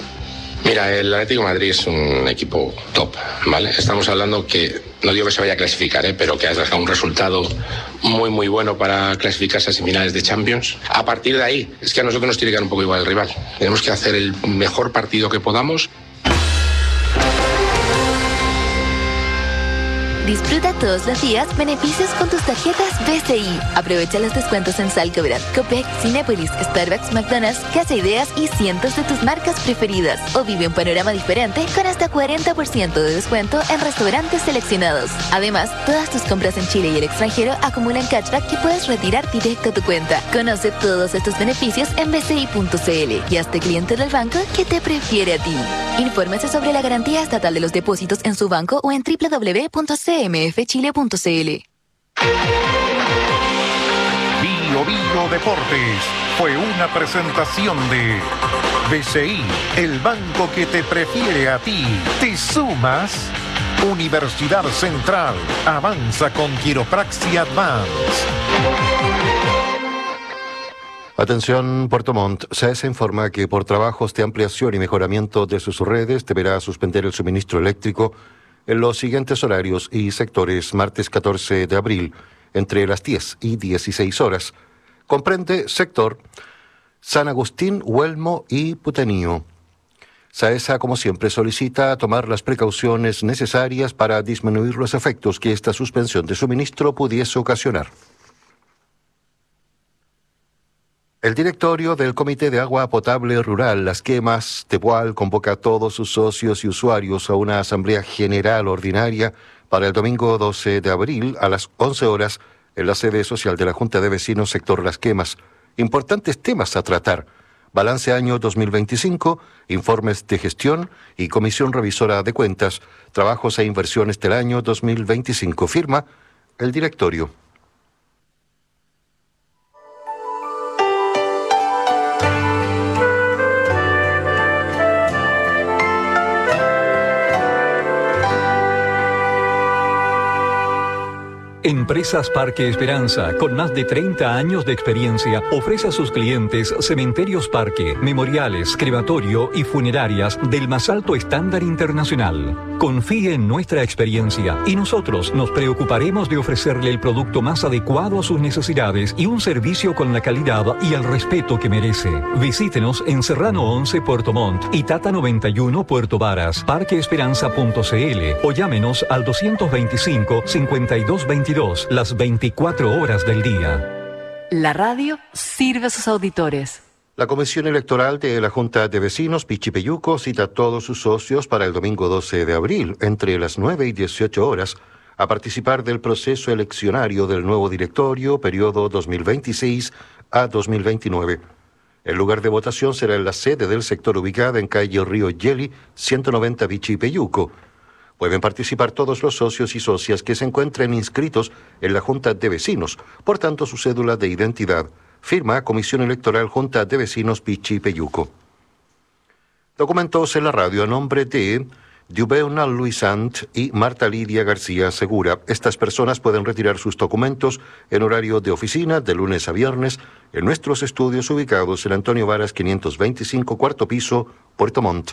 Mira, el Atlético de Madrid es un equipo top, ¿vale? Estamos hablando que, no digo que se vaya a clasificar, pero que has dejado un resultado muy, muy bueno para clasificarse a semifinales de Champions. A partir de ahí, es que a nosotros nos tiene que dar un poco igual el rival. Tenemos que hacer el mejor partido que podamos. Disfruta todos los días beneficios con tus tarjetas BCI. Aprovecha los descuentos en Salcobran, Copec, Cinépolis, Starbucks, McDonald's, Casa Ideas y cientos de tus marcas preferidas. O vive un panorama diferente con hasta 40% de descuento en restaurantes seleccionados. Además, todas tus compras en Chile y el extranjero acumulan cashback que puedes retirar directo a tu cuenta. Conoce todos estos beneficios en bci.cl y hazte cliente del banco que te prefiere a ti. Infórmese sobre la garantía estatal de los depósitos en su banco o en www.cmfchile.cl. Bio Bio Deportes fue una presentación de BCI, el banco que te prefiere a ti. ¿Te sumas? Universidad Central avanza con Quiropraxia Advance. Atención Puerto Montt, SAESA informa que por trabajos de ampliación y mejoramiento de sus redes deberá suspender el suministro eléctrico en los siguientes horarios y sectores martes 14 de abril entre las 10 y 16 horas. Comprende sector San Agustín, Huelmo y Putenío. SAESA, como siempre, solicita tomar las precauciones necesarias para disminuir los efectos que esta suspensión de suministro pudiese ocasionar. El directorio del Comité de Agua Potable Rural Las Quemas, Tepual, convoca a todos sus socios y usuarios a una asamblea general ordinaria para el domingo 12 de abril a las 11 horas en la sede social de la Junta de Vecinos Sector Las Quemas. Importantes temas a tratar: balance año 2025, informes de gestión y comisión revisora de cuentas, trabajos e inversiones del año 2025. Firma el directorio. Empresas Parque Esperanza, con más de 30 años de experiencia, ofrece a sus clientes cementerios parque, memoriales, crematorio y funerarias del más alto estándar internacional. Confíe en nuestra experiencia y nosotros nos preocuparemos de ofrecerle el producto más adecuado a sus necesidades y un servicio con la calidad y el respeto que merece. Visítenos en Serrano 11 Puerto Montt y Tata 91 Puerto Varas, parqueesperanza.cl o llámenos al 225-5222 las 24 horas del día. La radio sirve a sus auditores. La Comisión Electoral de la Junta de Vecinos Pichipeyuco cita a todos sus socios para el domingo 12 de abril, entre las 9 y 18 horas, a participar del proceso eleccionario del nuevo directorio, periodo 2026 a 2029. El lugar de votación será en la sede del sector ubicada en calle Río Yeli, 190 Pichipeyuco. Pueden participar todos los socios y socias que se encuentren inscritos en la Junta de Vecinos, por tanto su cédula de identidad. Firma Comisión Electoral Junta de Vecinos Pichipeyuco. Documentos en la radio a nombre de Dubeuna Luisant y Marta Lidia García Segura. Estas personas pueden retirar sus documentos en horario de oficina de lunes a viernes en nuestros estudios ubicados en Antonio Varas 525, cuarto piso, Puerto Montt.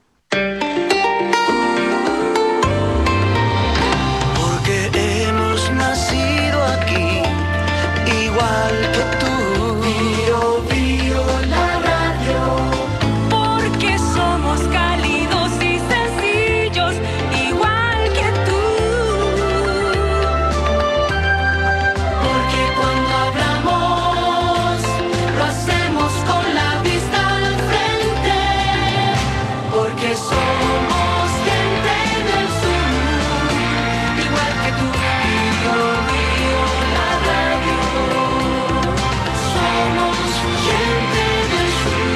Porque hemos nacido aquí, igual que tú. Bío, bío, la radio. Porque somos cálidos y sencillos, igual que tú. Porque cuando hablamos, lo hacemos con la vista al frente. Porque somos gente del sur, igual que tú. Bío, bío, la radio. Somos gente del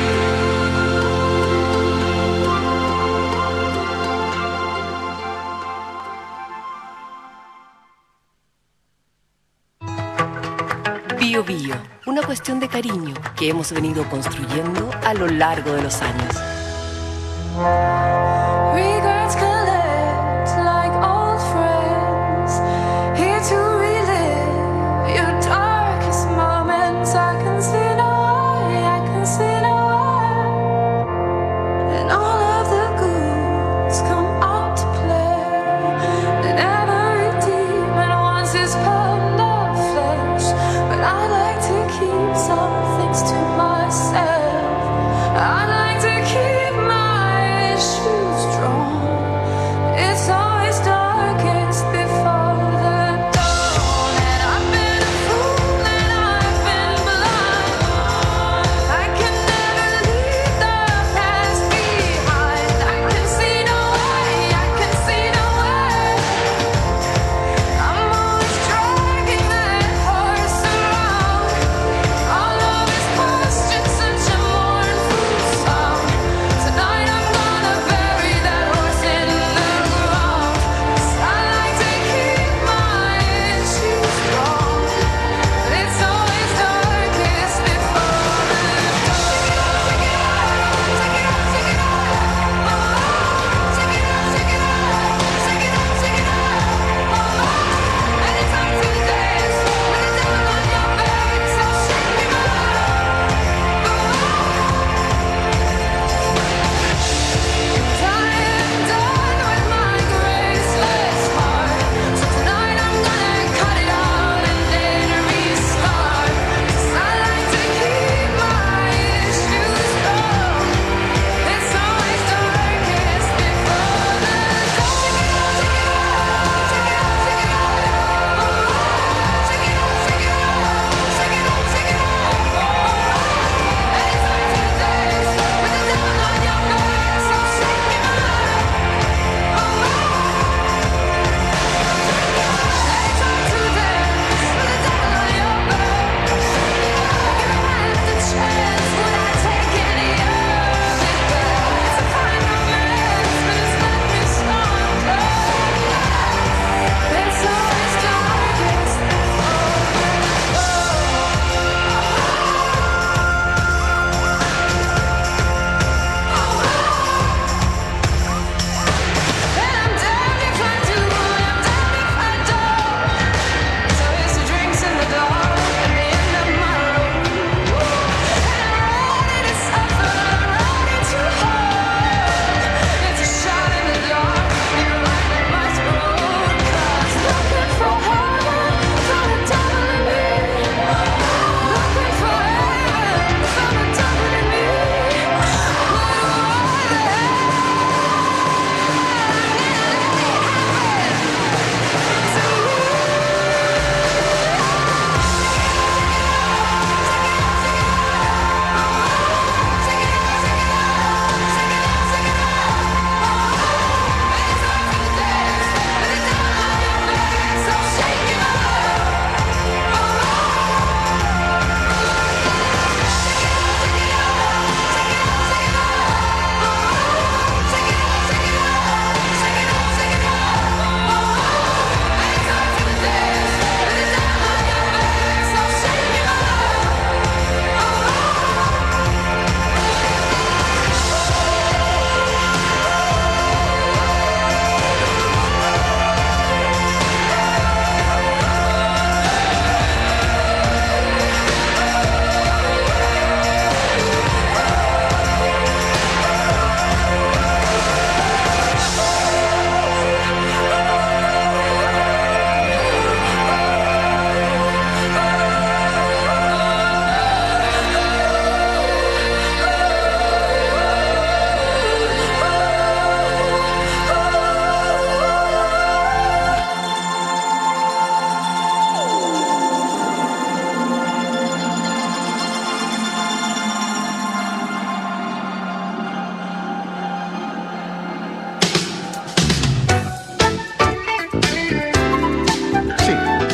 Bío Bío, una cuestión de cariño que hemos venido construyendo a lo largo de los años. Regrets collect like old friends, here to relive your darkest moments. I can see no eye, I can see no eye, and all of the goods come out to play. And every demon wants his pound of flesh, but I like to keep some things to myself. I like to keep my shoes dry.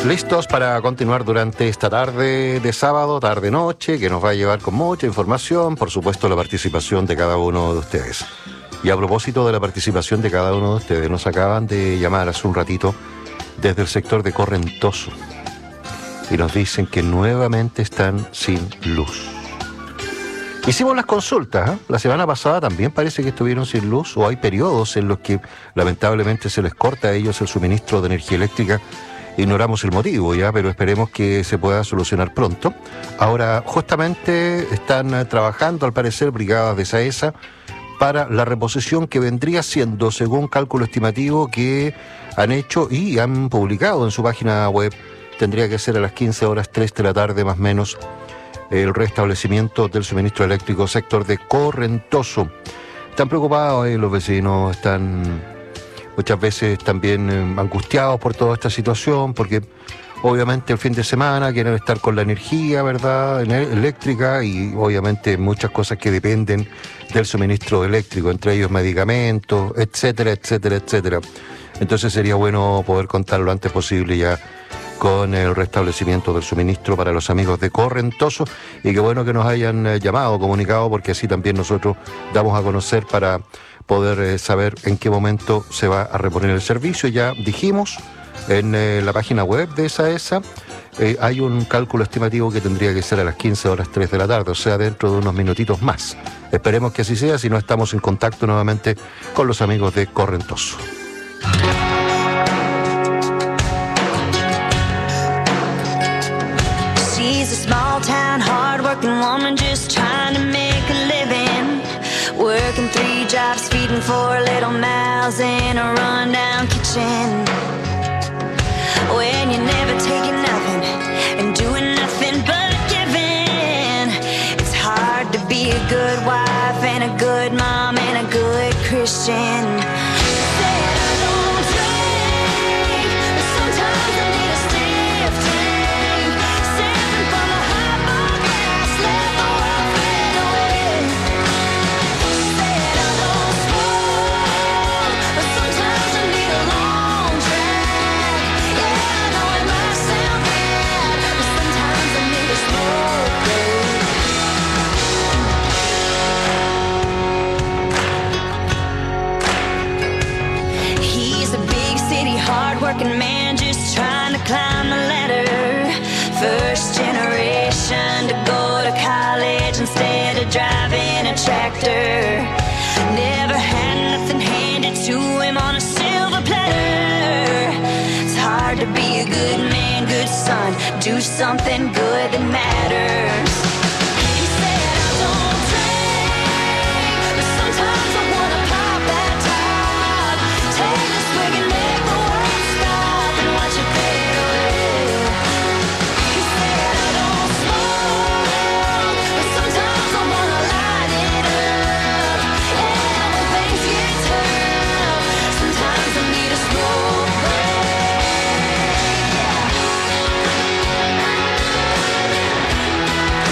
Listos para continuar durante esta tarde de sábado, tarde-noche, que nos va a llevar con mucha información, por supuesto la participación de cada uno de ustedes. Y a propósito de la participación de cada uno de ustedes, nos acaban de llamar hace un ratito desde el sector de Correntoso y nos dicen que nuevamente están sin luz. Hicimos las consultas, ¿eh? La semana pasada también parece que estuvieron sin luz, o hay periodos en los que lamentablemente se les corta a ellos el suministro de energía eléctrica. Ignoramos el motivo ya, pero esperemos que se pueda solucionar pronto. Ahora, justamente están trabajando, al parecer, brigadas de SAESA para la reposición que vendría siendo, según cálculo estimativo que han hecho y han publicado en su página web, tendría que ser a las 15:03 de la tarde más o menos, el restablecimiento del suministro eléctrico sector de Correntoso. Están preocupados los vecinos, están muchas veces también angustiados por toda esta situación, porque obviamente el fin de semana quieren estar con la energía, ¿verdad?, eléctrica, y obviamente muchas cosas que dependen del suministro eléctrico, entre ellos medicamentos, etcétera, etcétera, etcétera. Entonces sería bueno poder contar lo antes posible ya con el restablecimiento del suministro para los amigos de Correntoso, y qué bueno que nos hayan llamado, comunicado, porque así también nosotros damos a conocer para poder saber en qué momento se va a reponer el servicio. Ya dijimos en la página web de SAESA, hay un cálculo estimativo que tendría que ser a las 15:03 de la tarde, o sea, dentro de unos minutitos más. Esperemos que así sea, si no estamos en contacto nuevamente con los amigos de Correntoso. She's a small town, hard-working woman just trying to make a living. Working 3 jobs, feeding 4 little mouths in a rundown kitchen. When you're never taking nothing and doing nothing but giving, it's hard to be a good wife and a good mom and a good Christian. Hard-working man just trying to climb the ladder. First generation to go to college instead of driving a tractor. Never had nothing handed to him on a silver platter. It's hard to be a good man, good son, do something good that matters. He said, I don't drink, but sometimes I wanna pop that top. Take the swig and let the world stop and watch it fade away. He said, I don't smoke, but sometimes I wanna light it up. Yeah, when things get tough, sometimes I need a smoke break. Yeah.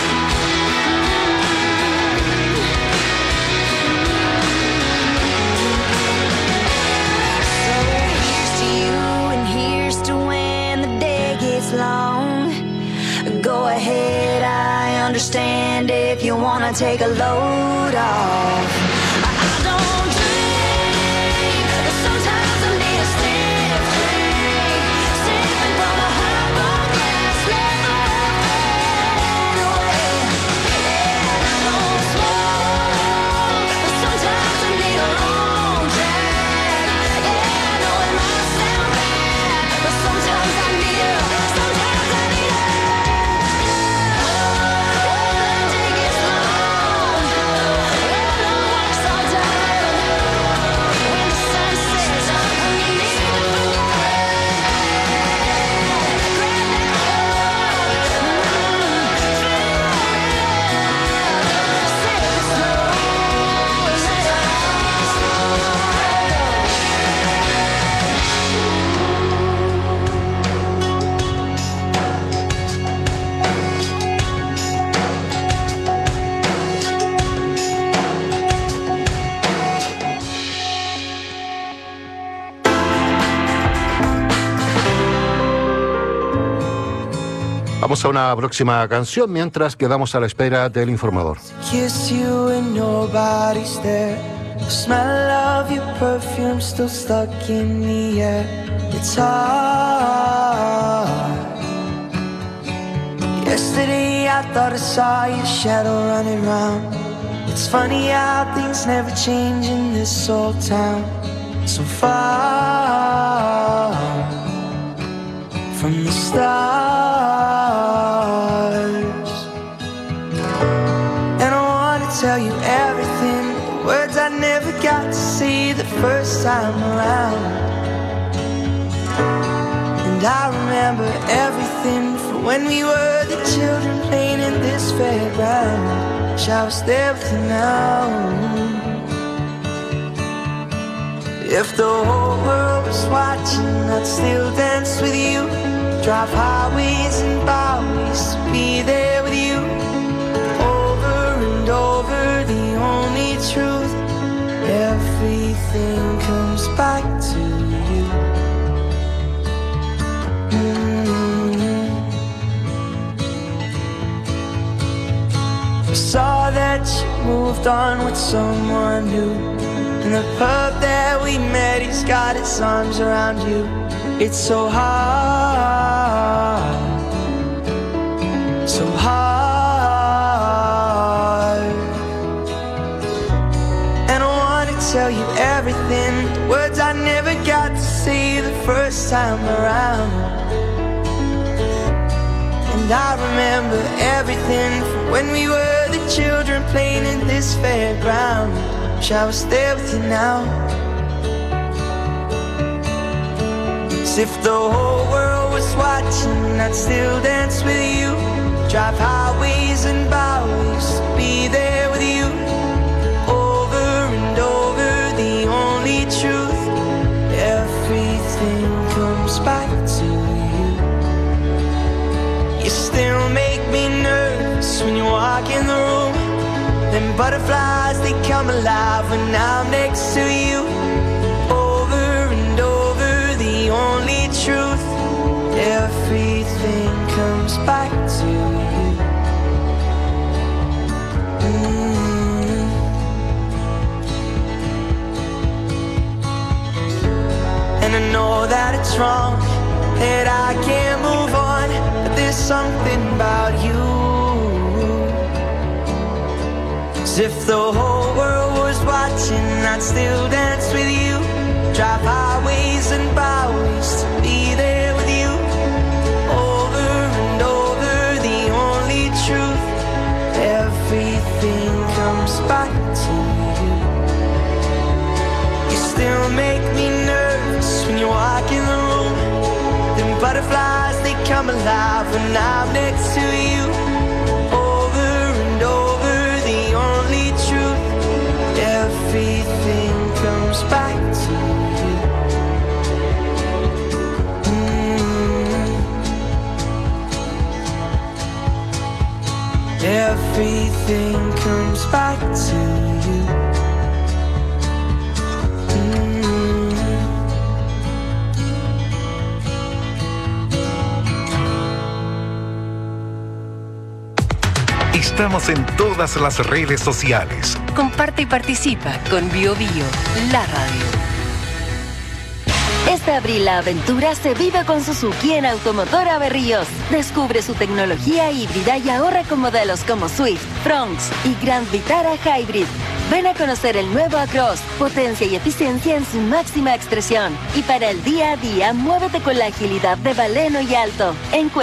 Vamos a una próxima canción mientras quedamos a la espera del informador. Kiss you and nobody's there. The smell of your perfume still stuck in the air. It's hard. Yesterday I thought I saw your shadow running round. It's funny how things never change in this old town. So far from the stars. And I wanna tell you everything, the words I never got to say the first time around. And I remember everything from when we were the children playing in this fairground. Wish I was there with you now. If the whole world was watching, I'd still dance with you. Drive highways and byways to be there with you. Over and over, the only truth. Everything comes back to you. I saw that you moved on with someone new. In the pub that we met, he's got his arms around you. It's so hard, so hard. And I wanna tell you everything, words I never got to say the first time around. And I remember everything from when we were the children playing in this fairground. Wish I was there with you now. As if the whole world was watching, I'd still dance with you. Drive highways and byways to be there with you. Over and over, the only truth. Everything comes back to you. You still make me nervous when you walk in the room. Them butterflies, they come alive when I'm next to you. Over and over, the only truth. Everything comes back to you. And I know that it's wrong, that I can't move on, but there's something about you. As if the whole world was watching, I'd still dance with you. Drive highways and byways to be there with you. Over and over, the only truth. Everything comes back to you. You still make me nervous when you walk in the room. Them butterflies, they come alive when I'm next to you. Everything comes back to you. Everything comes back to you. Estamos en todas las redes sociales. Comparte y participa con BioBio, la radio. Este abril la aventura se vive con Suzuki en Automotora Berríos. Descubre su tecnología híbrida y ahorra con modelos como Swift, Fronx y Grand Vitara Hybrid. Ven a conocer el nuevo Across, potencia y eficiencia en su máxima expresión. Y para el día a día, muévete con la agilidad de Baleno y Alto.